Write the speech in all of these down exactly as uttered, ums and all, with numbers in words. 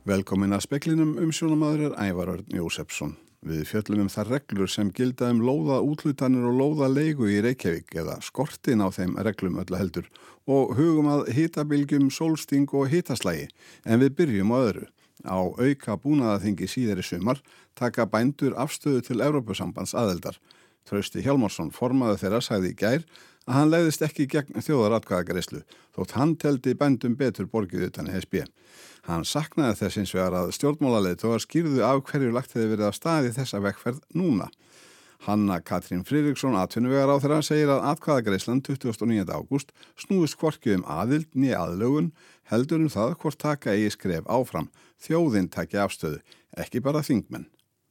Velkomin að speklinum umsjónamaður er Ævar Örn Jósefsson. Við fjöllum um þær reglur sem gilda um lóða úthlutanir og lóða leigu í Reykjavík eða skortin á þeim reglum öllu heldur og hugum að hitabilgjum, sólsting og hitaslægi. En við byrjum á öðru. Á auka búnaðarþingi síðari sumar taka bændur afstöðu til Evrópusambands aðildar. Trausti Hjálmarsson, formaður þeirra, sagði í gær að hann legðist ekki gegn þjóðaratkvæðagreiðslu þótt hann teldi bændum betur borgið utan E S B. Hann saknaði þess hins vegar að stjórnmálaleiðtogar skýrðu af hverju lagt hefði verið af stað í þessa vegferð núna. Hanna Katrín Friðriksson, atvinnuvegaráðherra, segir að atkvæðagreiðslan tuttugasta og níunda ágúst snúist hvorki um aðild né aðlögun, heldur um það hvort taka eigi skref áfram. Þjóðin taki afstöðu, ekki bara þingmenn.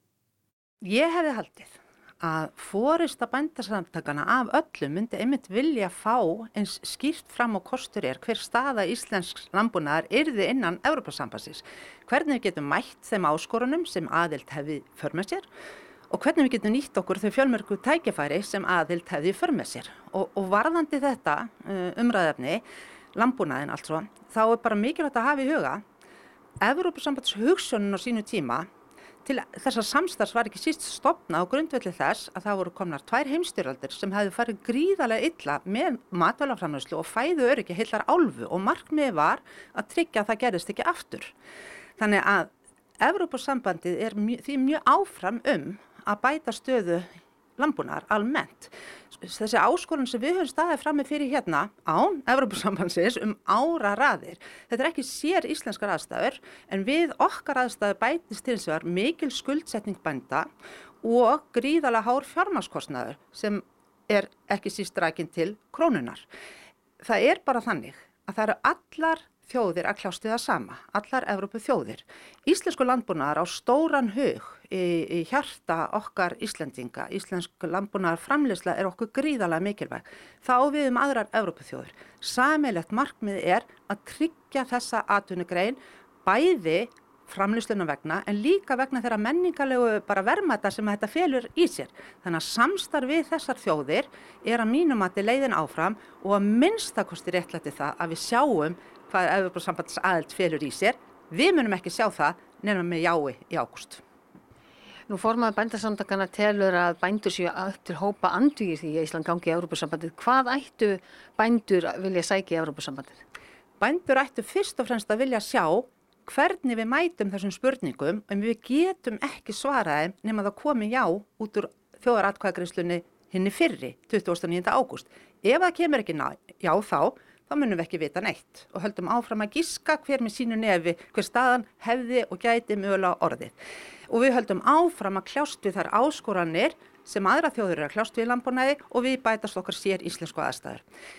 Ég hefði haldið að forysta bændasamtakana af öllum myndi einmitt vilja fá eins skýrt fram og kostur er hver staða íslensks landbúnaðar yrði innan Evrópusambandsins. Hvernig við getum mætt þeim áskorunum sem aðild hefði för með sér og hvernig við getum nýtt okkur þau fjölmörgu tækifæri sem aðild hefði för með sér. Og, og varðandi þetta umræðefni, landbúnaðin altså, þá er bara mikilvægt að hafa í huga Evrópusambands hugsjónin á sínu tíma til þessar samstarfs var ekki síst stofnað á grundvelli þess að það voru komnar tvær heimsstyrjaldir sem hefðu farið gríðarlega illa með matvælaframleiðslu og fæðu öryggi heillar álfu og markmiðið var að tryggja að það gerðist ekki aftur. Þannig að Evrópusambandið er mjö, því mjög áfram um að bæta stöðu landbúnaðar almennt. Þessi áskorun sem við höfum staðið frammi fyrir hérna án Evrópusambandsins um áraraðir. Þetta er ekki sér íslenskar aðstæður en við okkar aðstæður bætist hins vegar mikil skuldsetning bænda og gríðarlega hár fjármagnskostnaður sem er ekki síst rakin til krónunar. Það er bara þannig að það eru allar þjóðir að kljást við það sama, allar Evrópu þjóðir. Íslensku landbúnaðar á stóran hug í, í hjarta okkar Íslendinga. Íslensk landbúnaðar framleiðsla er okkur gríðarlega mikilvæg. Þá við um aðrar Evrópu þjóðir. Sameiginlegt markmið er að tryggja þessa atvinnugrein bæði framleiðsluna vegna en líka vegna þeirra menningarlegu bara verðmæta sem þetta felur í sér. Þannig að samstarf við þessar þjóðir er að mínum mati leiðin áfram og að minnstakosti réttlæti það að við sjáum hvað Evrópusambands aðild felur í sér. Við munum ekki sjá það nema með jái í ágúst. Nú formaður bændasamtakanna telur að bændur séu upp til hópa andvígir því að Ísland gangi í Evrópusambandið. Hvað ættu bændur vilja sækja í Evrópusambandið? Bændur ættu fyrst og fremst að vilja sjá hvernig við mætum þessum spurningum en við getum ekki svaraði nema það komi já út úr þjóðaratkvæðagreiðslunni hinni fyrri tuttugasta og níunda ágúst. Ef það kemur ekki já þá þá munum við ekki vita neitt og höldum áfram að giska hver með sínu nefi, hver staðan hefði og gæti mögulega orðið. Og við höldum áfram að kljást við þær áskoranir sem aðra þjóðir eru að kljást við í landbúnaði og við bætast okkar sér íslensku aðstæður.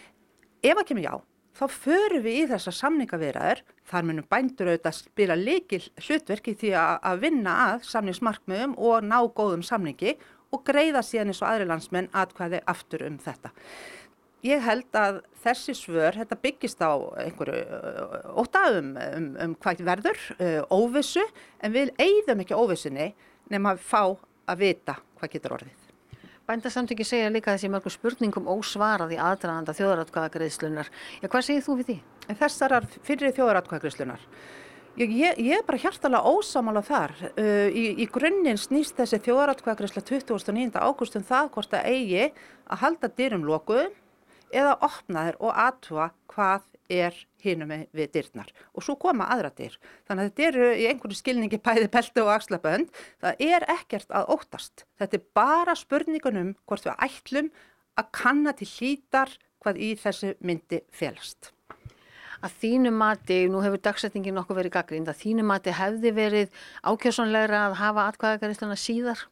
Ef það kemur já, þá förum við í þessar samningaviðræður, þar munum bændur auðvitað spila lykil hlutverki því að vinna að samningsmarkmiðum og ná góðum samningi og greiða síðan eins og aðri landsmenn atkvæði aftur um þetta. Ég held að þessi svör, þetta byggist á einhverju ótta um, um, um hvað verður, óvissu, en við eyðum ekki óvissunni nema að fá að vita hvað getur orðið. Bændasamtökin segja líka þessi mörgum spurningum ósvarað í aðdraganda þjóðaratkvæðagreiðslunnar. Já, hvað segir þú við því? Þessarar fyrri þjóðaratkvæðagreiðslunnar. Ég, ég, ég er bara hjartalega ósammála þar. Uh, í, í grunninn snýst þessi þjóðaratkvæðagreiðsla tuttugasta og níunda ágúst um það hvort að eigi að halda dyrum lokuðum eða opna þær og athuga hvað er hinum við dyrnar. Og svo koma aðra dyr. Þannig að þetta eru í einhverju skilningi bæði belti og axlabönd. Það er ekkert að óttast. Þetta er bara spurningunum hvort við ætlum að kanna til hlítar hvað í þessu myndi felast. Að þínu mati, nú hefur dagsetningin nokkuð verið gagnrýnd, að þínu mati hefði verið ákjósanlegra að hafa atkvæðagreiðsluna síðar?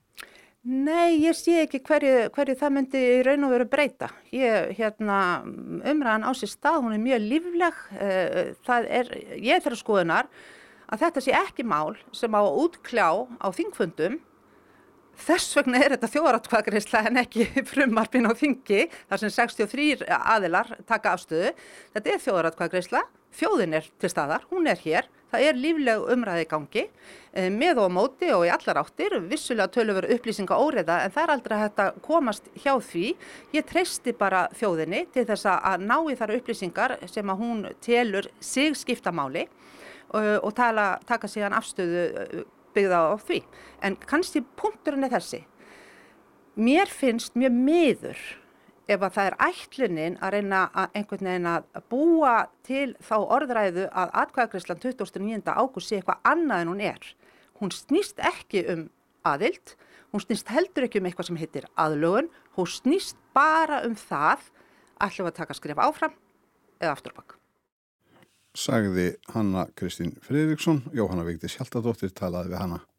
Nei, ég sé ekki hverju, hverju það myndi í raun og veru breyta. Ég, hérna, umræðan á sér stað, hún er mjög lífleg. Það er, ég er þeirra skoðunar að þetta sé ekki mál sem á að útkljá á þingfundum. Þess vegna er þetta þjóðaratkvæðagreiðsla en ekki frumvarpinn á þingi, þar sem sextíu og þrír aðilar taka afstöðu. Þetta er þjóðaratkvæðagreiðsla, þjóðin er til staðar, hún er hér. Það er lífleg umræði í gangi með og á móti og í allar áttir, vissulega töluverð upplýsinga óreiða en það er aldrei hægt að komast hjá því. Ég treysti bara þjóðinni til þess að ná í þær upplýsingar sem að hún telur sig skipta máli uh, og tala, taka síðan afstöðu byggða á því. En kannski punkturinn er þessi. Mér finnst mjög miður ef að það er ætlunin að reyna að einhvern veginn að búa til þá orðræðu að atkvæðagreiðslan tuttugasta og níunda ágúst sé eitthvað annað en hún er. Hún snýst ekki um aðild, hún snýst heldur ekki um eitthvað sem heitir aðlögun, hún snýst bara um það ætlum við að taka skref áfram eða afturbak. Sagði Hanna Kristín Friðriksson, Jóhanna Vigdís Hjaltadóttir talaði við hana.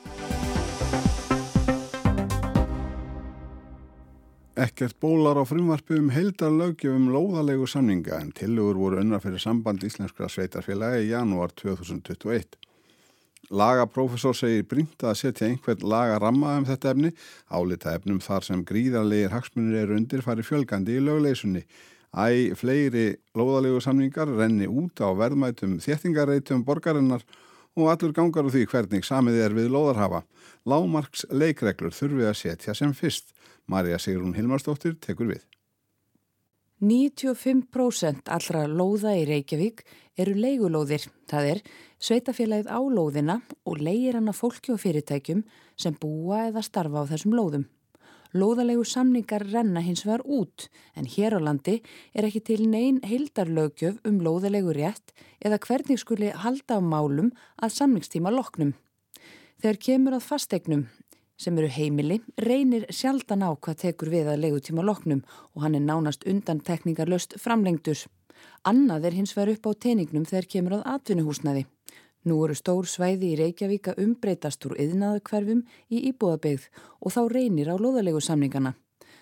Ekkert bólar á frumvarpi um heildarlöggjöf um lóðalegu samninga en tillögur voru unnar fyrir samband íslenskra sveitarfélaga í janúar tvö þúsund tuttugu og eitt. Lagaprófessor segir brýnt að setja einhvern lagaramma um þetta efni, álita efnum þar sem gríðarlegir hagsmunir eru undir fari fjölgandi í lögleysunni. Æ, fleiri lóðalegu samningar renni út á verðmætum þéttingarreitum borgarinnar og allur gangar úr því hvernig samið er við lóðarhafa. Lágmarks leikreglur þurfi að setja sem fyrst. María Sigrún Hilmarsdóttir tekur við. níutíu og fimm prósent allra lóða í Reykjavík eru leigulóðir. Það er sveitafélagið á lóðina og leigir hana fólki og fyrirtækjum sem búa eða starfa á þessum lóðum. Lóðalegu samningar renna hins vegar út en hér á landi er ekki til nein heildarlöggjöf um lóðalegu rétt eða hvernig skuli halda á málum að samningstíma loknum. Þegar kemur að fasteignum sem eru heimili, reynir sjaldan á hvað tekur við að leigutíma loknum og hann er nánast undantekningarlaust framlengdur. Annað er hins vegar upp á teiningnum þegar kemur að atvinnuhúsnæði. Nú eru stór svæði í Reykjavík að umbreytast úr iðnaðarhverfum í íbúðabyggð og þá reynir á lóðalegu samningana.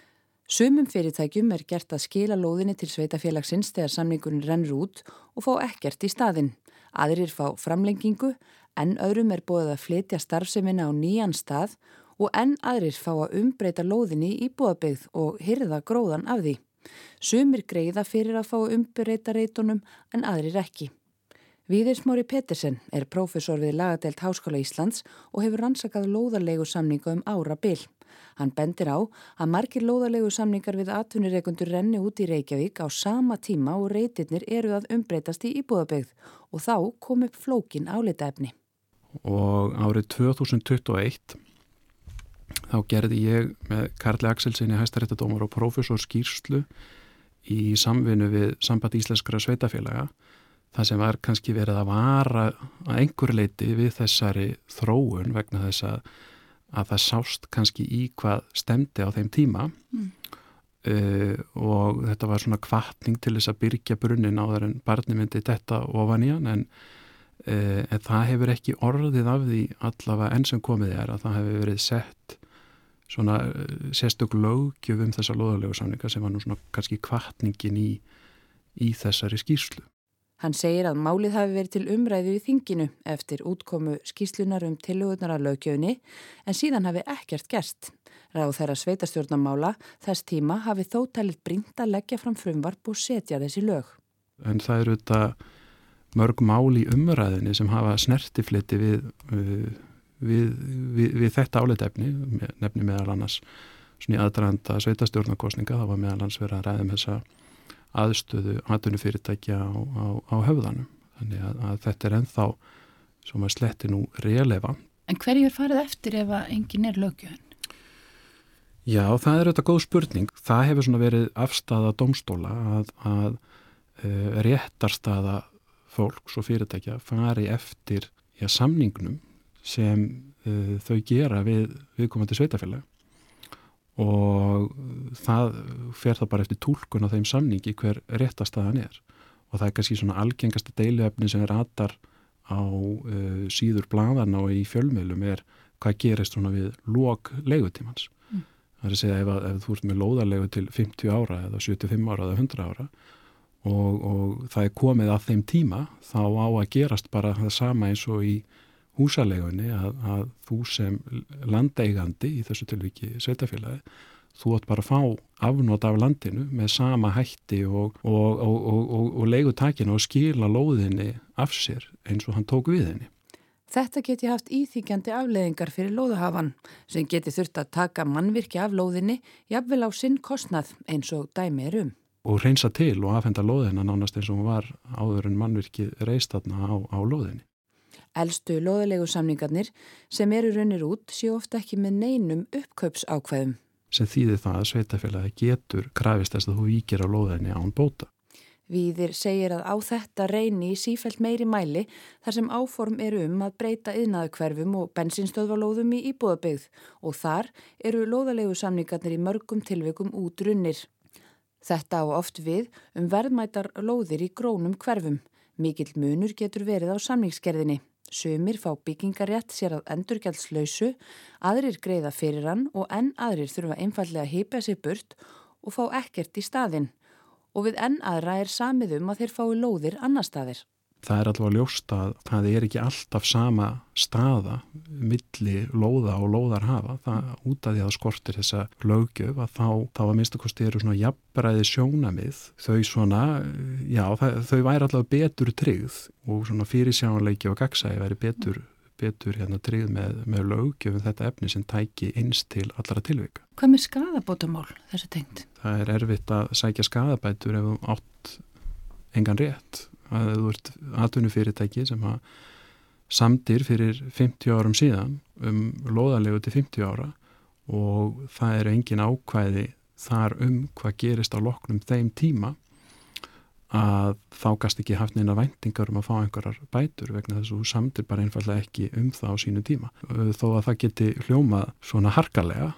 Sumum fyrirtækjum er gert að skila lóðinni til sveitafélagsins þegar samningurinn rennur út og fá ekkert í staðinn. Aðrir fá framlengingu, en öðrum er boðið að flytja starfsemina á nýjan stað og enn aðrir fá að umbreyta lóðinni í íbúðabyggð og hirða gróðan af því. Sumir greiða fyrir að fá að umbreyta reitunum en aðrir ekki. Víðir Smári Petersen er prófessor við lagadeild Háskóla Íslands og hefur rannsakað lóðalegu samninga um árabil. Hann bendir á að margir lóðalegu samningar við atvinnureikendur renni út í Reykjavík á sama tíma og reitirnir eru að umbreytast í íbúðabyggð og þá kom upp flókin álitaefni. Og árið tvö þúsund tuttugu og eitt þá gerði ég með Karli Axelsinni hæstaréttardómara og prófessor skýrslu í samvinnu við Samband íslenskra sveitafélaga það sem var kannski verið að vara að einhver leiti við þessari þróun vegna þess að, að það sást kannski í hvað stemdi á þeim tíma mm. uh, og þetta var svona hvatning til þess að byrgja brunnin áður en barni myndi detta ofan í hann en, uh, en það hefur ekki orðið af því allavega enn sem komið er að það hefur verið sett svona sérstök löggjöf um þessa lóðalegu samninga sem var nú svona kannski hvatningin í, í þessari skýrslu. Hann segir að málið hafi verið til umræðu í þinginu eftir útkomu skýrslunar um tillögurnar að löggjöfinni en síðan hafi ekkert gerst. Ráðherra sveitastjórnarmála þess tíma hafi þó talið brýnt að leggja fram frumvarp og setja þessi lög. En það eru þetta mörg mál í umræðinni sem hafa snertifliti við, við, við, við þetta álitefni, nefni meðal annars svona í aðdraganda sveitastjórnarkosninga, það var meðal annars verið að ræða um þessa aðstöðu atvinnufyrirtækja á, á, á höfðanum. Þannig að, að þetta er ennþá sem að sletti nú relevant. En hverju er farið eftir ef að engin er löggjöfin? Já, það er þetta góð spurning. Það hefur svona verið afstaða dómstóla að, að uh, réttarstaða fólks og fyrirtækja fari eftir ja, samningnum sem uh, þau gera við viðkomandi sveitafélag. Og það fer það bara eftir túlkun á þeim samningi hver réttastaðan er og það er kannski svona algengasta deiluefni sem er ratar á uh, síður blaðana og í fjölmiðlum er hvað gerist svona við lok leigutímans. Mm. Það er að segja ef, ef þú ert með lóðarlegu til fimmtíu ára eða sjötíu og fimm ára eða hundrað ára og, og það er komið að þeim tíma þá á að gerast bara það sama eins og í húsalegunni að, að þú sem landeigandi í þessu tilviki sveitafélagi, þú átt bara að fá afnot af landinu með sama hætti og, og, og, og, og, og leigutakinu og skila lóðinni af sér eins og hann tók við henni. Þetta geti haft íþykjandi afleiðingar fyrir lóðahafan sem geti þurft að taka mannvirki af lóðinni jafnvel á sinn kostnað eins og dæmi er um. og hreinsa til og afhenda lóðina nánast eins og hún var áður en mannvirkið reist þarna á, á lóðinni. Elstu lóðaleigusamningarnir sem eru runnir út séu ofta ekki með neinum uppkaupsákvæðum. Sem þýðir það að sveitafélagi getur krafist þess að þú víkir á lóðinni án bóta. Víðir segir að á þetta reyni í sífellt meiri mæli þar sem áform eru um að breyta iðnaðarhverfum og bensínstöðvalóðum í íbúðabyggð og þar eru lóðaleigusamningarnir í mörgum tilvikum útrunnir. Þetta á oft við um verðmætar lóðir í grónum hverfum. Mikill munur getur verið á samningsgerðinni. Sumir fá byggingarétt sér að endurgjaldslausu, aðrir greiða fyrir hann og enn aðrir þurfa einfallega að hypja sig burt og fá ekkert í staðinn. Og við enn aðra er samið um að þeir fái lóðir annar staðir. Það er allavega ljóst að það er ekki alltaf sama staða milli lóða og lóðarhafa. Það út af því að skortir þessa löggjöf að þá, þá að minnsta kosti eru svona jafnræði sjónamið. Þau svona, já, það, þau væri allavega betur tryggð og svona fyrirsjáanleiki og gagnsæi væri betur, betur hérna tryggð með, með löggjöfum þetta efni sem tæki eins til allra tilvika. Hvað með skaðabótamál þessi tengt? Það er erfitt að sækja skaðabætur ef þú átt engan rétt. Að þú ert atvinnufyrirtæki sem að samdir fyrir fimmtíu árum síðan um lóðalegu til fimmtíu ára og það eru engin ákvæði þar um hvað gerist á loknum þeim tíma að þá gast ekki haft neina væntingar um að fá einhverjar bætur vegna þess að þú samdir bara einfallega ekki um það á sínu tíma. Þó að það geti hljómað svona harkalega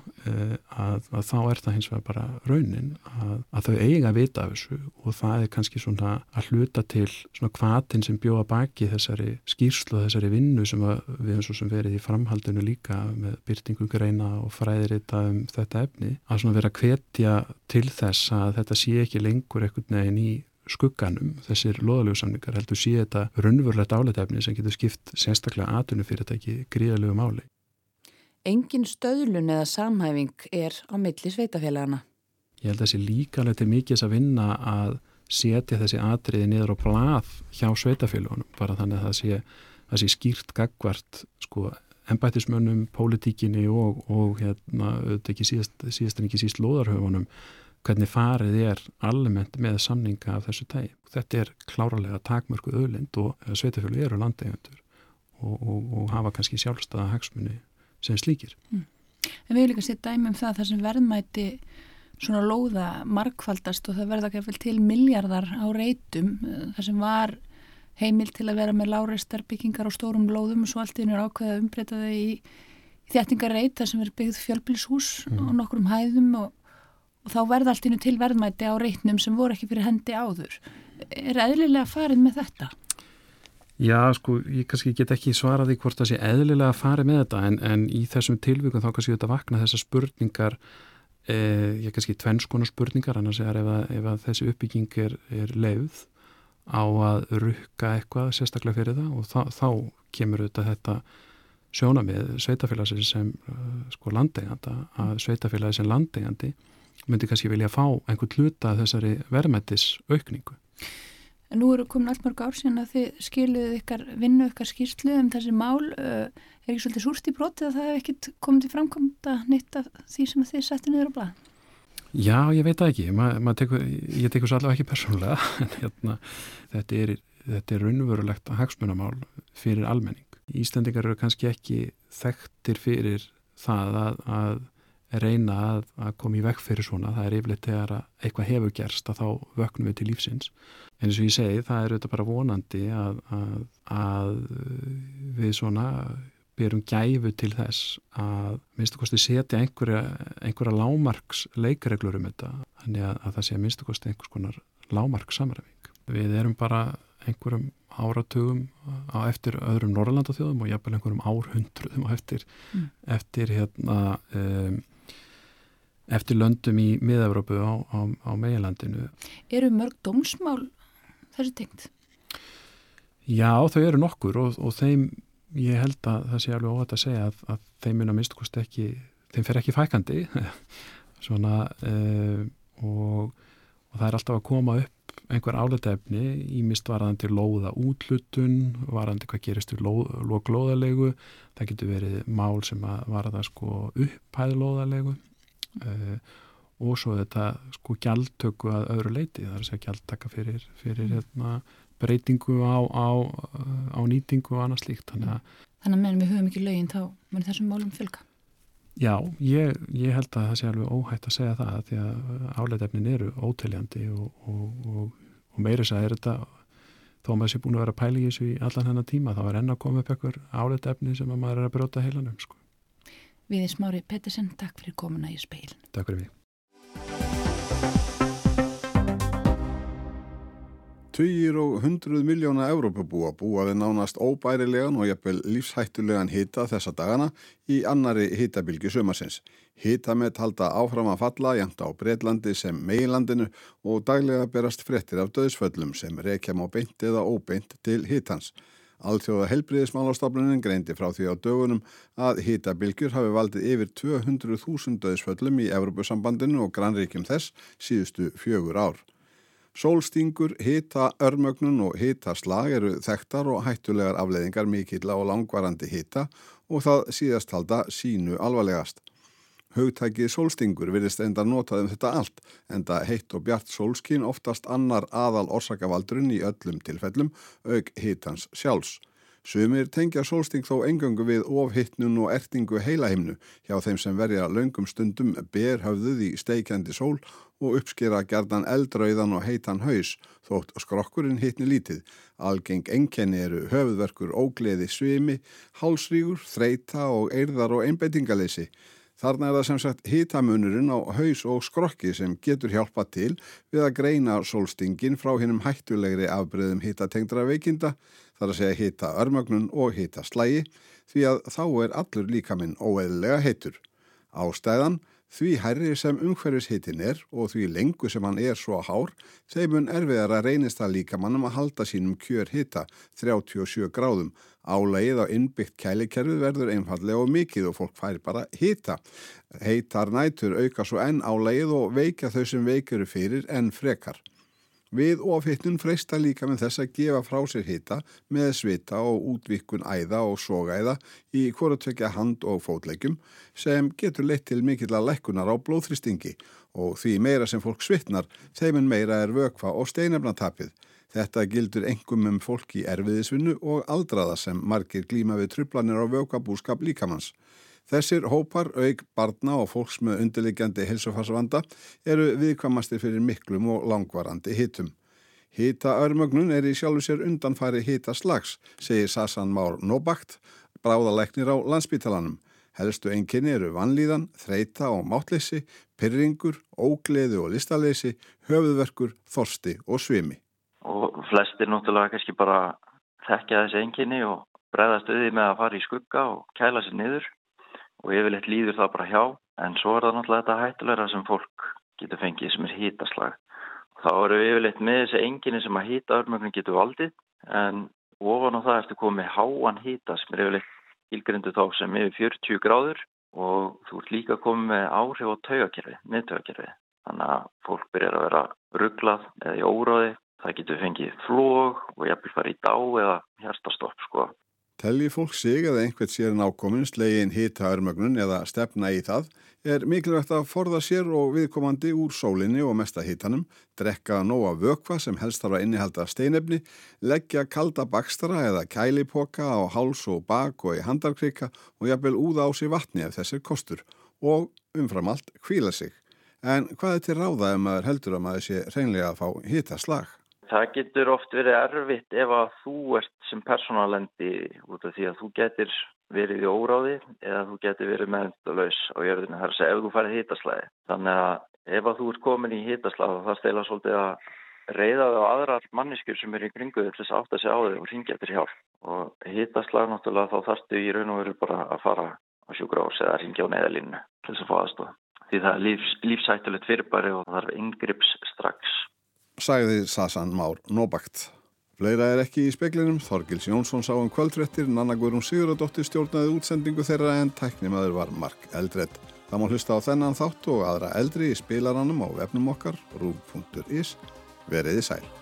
að, að þá er það hins vegar bara raunin að, að þau eiga að vita af þessu og það er kannski svona að hluta til svona hvatinn sem bjóða baki þessari skýrslu og þessari vinnu sem að, við erum svo sem verið í framhaldinu líka með birtingu greina og fræðirita um þetta efni að svona vera að hvetja til þess að þetta sé ekki lengur einhvern veginn í skugganum, þessir lóðaleigusamningar heldur sé þetta raunverulegt álitaefni sem getur skipt sérstaklega atvinnufyrirtæki gríðarlegu máli. Engin stöðlun eða samhæfing er á milli sveitafélagana. Ég held að þessi líka alveg til mikils að vinna að setja þessi atriði niður á blað hjá sveitafélagunum, bara þannig að það sé, það sé skýrt gagnvart sko embættismönnum, pólitíkinni og, og hérna, auðvitað ekki síðast, síðast en ekki síst lóðarhöfunum hvernig farið er almennt með samninga af þessu tagi. Þetta er klárlega takmörkuð auðlind og sveitafélög eru landeigendur og, og, og hafa kannski sjálfstæða hagsmuni sem slíkir. Mm. En við hefum líka séð dæmi um það þar sem verðmæti svona lóða margfaldast og það verða ekki til miljardar á reitum þar sem var heimil til að vera með lágreistar byggingar á stórum lóðum og svo allt í einu er ákveðið að umbreyta þau í þéttingarreit þar sem er byggð fjölbýlishús mm. og nokkrum hæðum og og þá verða allt innu til verðmæti á reitnum sem voru ekki fyrir hendi áður. Er eðlilega farið með þetta? Já, sko, ég kannski get ekki svarað því hvort það sé eðlilega farið með þetta en, en í þessum tilvikum þá kannski þetta vakna þessar spurningar, eh, ég kannski tvennskonar spurningar, annars er ef, að, ef að þessi uppbygging er, er leyfð á að rukka eitthvað sérstaklega fyrir það og þá, þá kemur auðvitað þetta sjónamið sveitafélagsins sem uh, sko landeiganda, að sveitafélagi sem landeigandi myndi kannski vilja fá einhvern hluta þessari verðmætis aukningu. En nú eru komin allt mörg ár síðan að þið skiluðu ykkar vinnu, ykkar skýrslu um þessi mál. Er ekki svolítið súrt í brotið að það hef ekkert komið til framkvæmda neitt af því sem þið settu niður á blað? Já, ég veit það ekki. Ma, ma tekur, ég tekur svo allavega ekki persónulega. En hérna, þetta er, þetta er raunverulegt hagsmunamál fyrir almenning. Íslendingar eru kannski ekki þekktir fyrir það að, að reyna að, að koma í veg fyrir svona. Það er yfirleitt þegar að eitthvað hefur gerst að þá vöknum við til lífsins. En eins og ég segi, það er auðvitað bara vonandi að, að, að við svona berum gæfu til þess að minnstu kosti setja einhverja, einhverja lágmarks leikreglur um þetta. Þannig að, að það sé minnstu kosti einhvers konar lágmarks samræfing. Við erum bara einhverjum áratugum á eftir öðrum Norðurlandaþjóðum og jafnvel einhverjum árhundruðum á eftir, mm. eftir hérna um, eftir löndum í Mið-Evrópu á, á, á meginlandinu. Eru mörg dómsmál þessu tengt? Já, þau eru nokkur og, og þeim, ég held að það sé alveg óhætt að segja að, að þeim mun að minnstu kosti ekki, þeim fer ekki fækandi svona uh, og, og það er alltaf að koma upp einhver álitaefni, ýmist varðandi lóða úthlutun, varðandi hvað gerist við lók lóðalegu, það getur verið mál sem að varða sko upphæð lóðalegu uh, og svo þetta sko gjaldtöku að öðru leiti, það er að segja gjaldtaka fyrir, fyrir hérna, breytingu á, á, á nýtingu og annað slíkt. Þannig að, Þannig að meðan við höfum ekki lögin þá mun þessum málum fjölga. Já, ég, ég held að það sé alveg óhætt að segja það því að álitefnin eru óteljandi og, og, og, og meira þess að er þetta, þó maður sé búin að vera að pæla í þessu í allan hennar tíma, þá er enn að koma upp einhver álitefni sem að maður er að brjóta heilanum. Sko. Viðir Smári Pettersen, takk fyrir komuna í Speilin. Takk fyrir mig. Tugir og hundruð miljóna Evrópubúa búa við nánast óbærilegan og jafnvel lífshættulegan hita þessa dagana í annari hitabylgju sumarsins. Hitamet halda áfram að falla jafnt á Bretlandi sem meginlandinu og daglega berast fréttir af dauðsföllum sem rekja má beint eða óbeint til hitans. Alþjóða heilbrigðismálastofnunin greindi frá því á dögunum að hitabylgjur hafi valdið yfir tvö hundruð þúsund dauðsföllum í Evrópusambandinu og grannríkjum þess síðustu fjögur ár. Sólstingur, hita, örmögnun og hitaslag eru þekktar og hættulegar afleiðingar mikilla og langvarandi hita og það síðast halda sínu alvarlegast. Hugtækið sólstingur virðist enda notað um þetta allt, enda heitt og bjart sólskin oftast annar aðal orsakavaldurinn í öllum tilfellum, auk hitans sjálfs. Sumir tengja sólsting þó eingöngu við ofhitnun og ertingu heilahimnu hjá þeim sem verja löngum stundum berhöfðuð í steikjandi sól og uppskera gjarnan eldrauðan og heitan haus, þótt skrokkurinn hitni lítið. Algeng einkenni eru höfuðverkur, ógleði, svimi, hálsrígur, þreyta og eyrðar og einbeitingaleysi. Þarna er það sem sagt hitamunurinn á haus og skrokki sem getur hjálpað til við að greina sólstingin frá hinum hættulegri afbrigðum hitatengdra veikinda, þar að segja hita örmögnun og hita slægi, því að þá er allur líkaminn óeðlilega heitur. Ástæðan, því hærri sem umhverfishitin er og því lengu sem hann er svo hár, þeim mun erfiðara reynist það líkamannum að halda sínum kjör hita, þrjátíu og sjö gráðum. Álagið á innbyggt kælikerfið verður einfallega og mikið og fólk fær bara hita. Heitar nætur auka svo enn álagið og veikja þau sem veik eru fyrir enn frekar. Við ofhitnun freista líka með þess að gefa frá sér hita með svita og útvíkkun æða og sogaæða í hvorutvekja hand- og fótleggjum sem getur leitt til mikilla lækkunar á blóðþrýstingi og því meira sem fólk svitnar, þeim en meira er vökva og steinefnatapið. Þetta gildur einkum um fólk í erfiðisvinnu og aldraða sem margir glíma við truflanir á vökvabúskap líkamanns. Þessir hópar, auk barna og fólks með undirliggjandi heilsufarsvanda eru viðkvæmastir fyrir miklum og langvarandi hitum. Hitaörmögnun er í sjálfu sér undanfæri hitaslags, segir Sasan Már Nóbakt, bráðalæknir á Landspítalanum. Helstu einkenni eru vanlíðan, þreyta og máttleysi, pirringur, ógleði og listaleysi, höfuðverkur, þorsti og svimi. Og flestir náttúrulega kannski bara þekkja þessi einkenni og bregðast við því með að fara í skugga og kæla sér niður. Og yfirleitt líður það bara hjá, en svo er það náttúrulega þetta hættulegra sem fólk getur fengið sem er hitaslag. Og þá eru við yfirleitt með þessi einkenni sem að hitaörmögnun getur valdið, en ofan á það eftir komið háan hita sem er yfirleitt skilgreindur þá sem yfir fjörutíu gráður og þú ert líka komið með áhrif á taugakerfið, miðtaugakerfið. Þannig að fólk byrjar að vera ruglað eða í óráði, það getur fengið flog og jafnvel farið í dá eða hjartastopp sko. Telji fólk sig eða einhvern sér nákominn slegin hitaörmögnun eða stefna í það, er mikilvægt að forða sér og viðkomandi úr sólinni og mesta hitanum, drekka nóga vökva sem helst þarf að innihalda steinefni, leggja kalda bakstara eða kælipoka á háls og bak og í handarkrika og jafnvel úða á sig vatni ef þess er kostur og umfram allt hvíla sig. En hvað er til ráða ef maður heldur að maður sé hreinlega að fá hitaslag? Það getur oft verið erfitt ef að þú ert sem persónalendi út af því að þú getur verið í óráði eða þú getur verið meðvitalaus á jörðinu, það er að segja ef þú farið hitaslagi. Þannig að ef að þú ert komin í hitaslag þá það stela svolítið að reiða þig á aðrar manneskjur sem eru í kringu þig til þess að átta sig á þig og hringja eftir hjálp. Og hitaslag náttúrulega þá þarftu í raun og veru bara að fara á sjúkrahús eða hringja á neyðarlínu til þess að fá aðstoð. Því það er lífs, lífshættulegt fyrirbæri og það þarf inngrips strax. Sagði Sasan Már Nóbakt. Fleira er ekki í speglinum. Þorgils Jónsson sá um kvöldfréttir, Nanna Guðrún Sigurðardóttir stjórnaði útsendingu þeirra en tæknimaður var Mark Eldred. Það má hlusta á þennan þátt og aðra eldri í spilaranum á vefnum okkar, rúv punktur is. Veriði sæl.